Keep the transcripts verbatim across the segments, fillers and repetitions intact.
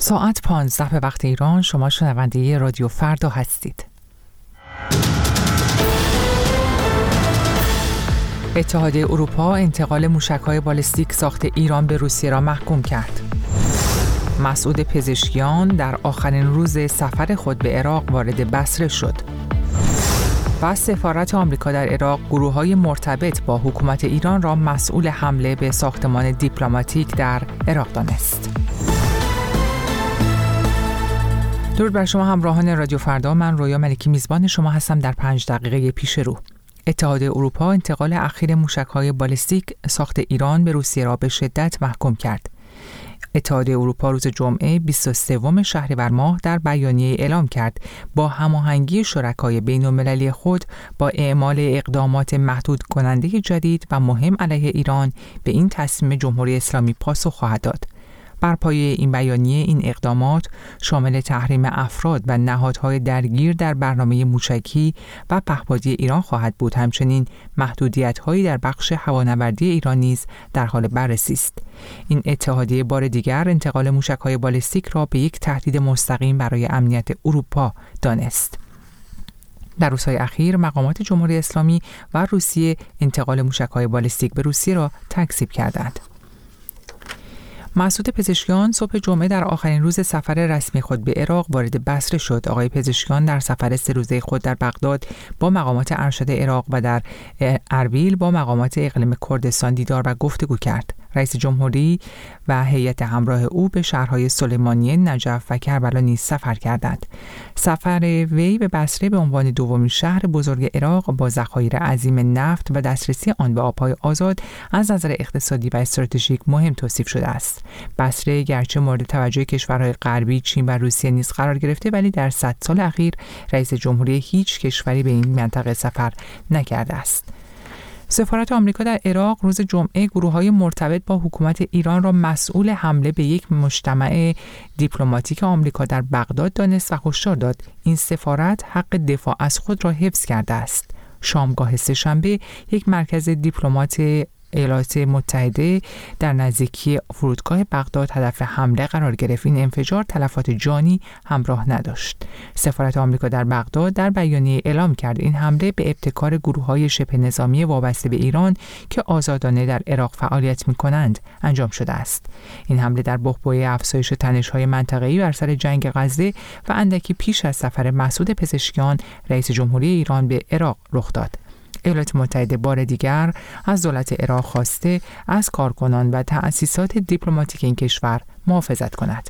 ساعت پانزده به وقت ایران. شما شنونده رادیو فردا هستید. اتحادیه اروپا انتقال موشک‌های بالستیک ساخت ایران به روسیه را محکوم کرد. مسعود پزشکیان در آخرین روز سفر خود به عراق وارد بصره شد. و سفارت آمریکا در عراق گروه‌های مرتبط با حکومت ایران را مسئول حمله به ساختمان دیپلماتیک در عراق دانست. درود بر شما همراهان رادیو فردا. من رویا ملکی میزبان شما هستم در پنج دقیقه پیش رو. اتحادیه اروپا انتقال اخیر موشک‌های بالستیک ساخت ایران به روسیه را به شدت محکوم کرد. اتحادیه اروپا روز جمعه بیست و سوم شهریور ماه در بیانیه اعلام کرد با هماهنگی شرکای بین‌المللی خود با اعمال اقدامات محدود کننده جدید و مهم علیه ایران به این تصمیم جمهوری اسلامی پاسخ خواهد داد. بر پایه این بیانیه این اقدامات شامل تحریم افراد و نهادهای درگیر در برنامه موشکی و پهپادی ایران خواهد بود. همچنین محدودیت‌هایی در بخش هوانوردی ایران نیز در حال بررسی است. این اتحادیه بار دیگر انتقال موشک‌های بالستیک را به یک تهدید مستقیم برای امنیت اروپا دانست. در روزهای اخیر مقامات جمهوری اسلامی و روسیه انتقال موشک‌های بالستیک به روسیه را تکذیب کردند. مسعود پزشکیان صبح جمعه در آخرین روز سفر رسمی خود به عراق وارد بصره شد. آقای پزشکیان در سفر سه روزه خود در بغداد با مقامات ارشد عراق و در اربیل با مقامات اقلیم کردستان دیدار و گفتگو کرد. رئیس جمهوری و هیئت همراه او به شهرهای سلیمانیه، نجف و کربلا نیز سفر کردند. سفر وی به بصره به عنوان دومین شهر بزرگ عراق با ذخایر عظیم نفت و دسترسی آن به آبهای آزاد از نظر اقتصادی و استراتژیک مهم توصیف شده است. بصره گرچه مورد توجه کشورهای غربی، چین و روسیه نیز قرار گرفته، ولی در صد سال اخیر رئیس جمهوری هیچ کشوری به این منطقه سفر نکرده است. سفارت آمریکا در عراق روز جمعه گروه‌های مرتبط با حکومت ایران را مسئول حمله به یک مجتمع دیپلماتیک آمریکا در بغداد دانست و هشدار داد این سفارت حق دفاع از خود را حفظ کرده است. شامگاه سه‌شنبه یک مرکز دیپلمات ایالات متحده در نزدیکی فرودگاه بغداد هدف حمله قرار گرفت. این انفجار تلفات جانی همراه نداشت. سفارت آمریکا در بغداد در بیانیه اعلام کرد این حمله به ابتکار گروه‌های شبه نظامی وابسته به ایران که آزادانه در عراق فعالیت می‌کنند انجام شده است. این حمله در بحبوحه افزایش تنش‌های منطقه‌ای بر سر جنگ غزه و اندکی پیش از سفر مسعود پزشکیان رئیس جمهوری ایران به عراق رخ داد. ایالات متحده بار دیگر از دولت عراق خواسته از کارکنان و تأسیسات دیپلماتیک این کشور محافظت کند.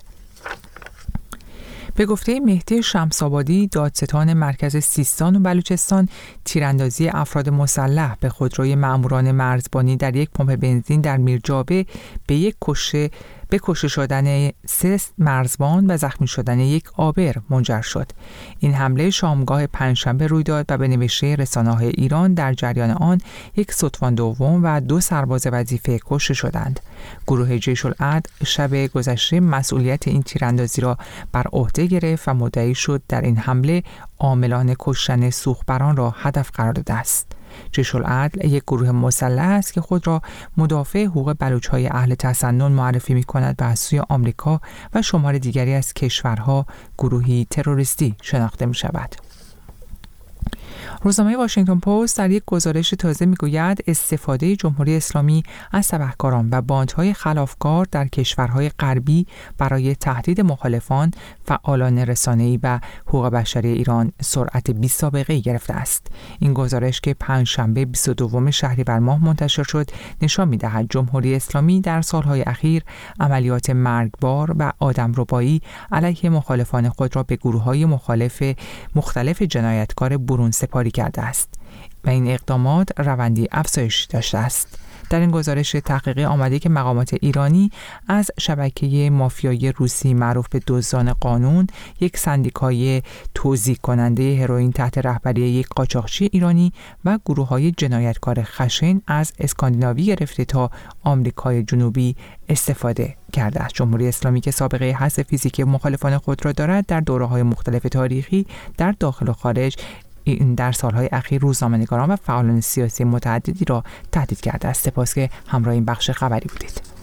به گفته مهدی شمس‌آبادی، دادستان مرکز سیستان و بلوچستان، تیراندازی افراد مسلح به خودروی مأموران مرزبانی در یک پمپ بنزین در میرجابه به یک کشته به کشته شدن سه مرزبان و زخمی شدن یک عابر منجر شد. این حمله شامگاه پنجشنبه روی داد و به نوشته رسانه‌های ایران در جریان آن یک ستوان دوم و دو سرباز وظیفه کشته شدند. گروه جیش العدل شب گذشته مسئولیت این تیراندازی را بر عهده گرفت و مدعی شد در این حمله عاملان کشتن سوخبران را هدف قرار داده است. جیش العدل یک گروه مسلح است که خود را مدافع حقوق بلوچ‌های اهل تسنن معرفی می‌کند و از سوی آمریکا و شمار دیگری از کشورها گروهی تروریستی شناخته می‌شود. روزنامه واشنگتن پست در یک گزارش تازه میگوید استفاده جمهوری اسلامی از تبهکاران و باندهای خلافکار در کشورهای غربی برای تهدید مخالفان، فعالان رسانه‌ای و حقوق بشری ایران سرعت بی‌سابقه‌ای گرفته است. این گزارش که پنجشنبه بیست و دوم شهریور ماه منتشر شد نشان می‌دهد جمهوری اسلامی در سالهای اخیر عملیات مرگبار و آدمربایی علیه مخالفان خود را به گروه‌های مخالف مختلف جنایتکار برون سپاری کرده است و این اقدامات روندی افزایش داشته است. در این گزارش تحقیقی آمده که مقامات ایرانی از شبکه مافیایی روسی معروف به دزدان قانون، یک سندیکای توزیع کننده هروئین تحت رهبری یک قاچاقچی ایرانی و گروه‌های جنایتکار خشن از اسکاندیناوی گرفته تا آمریکای جنوبی استفاده کرده است. جمهوری اسلامی که سابقه حذف فیزیکی مخالفان خود را دارد در دوره‌های مختلف تاریخی در داخل و خارج این در سالهای اخیر روزنامه‌نگاران و فعالان سیاسی متعددی را تهدید کرده است. سپاس که همراه این بخش خبری بودید.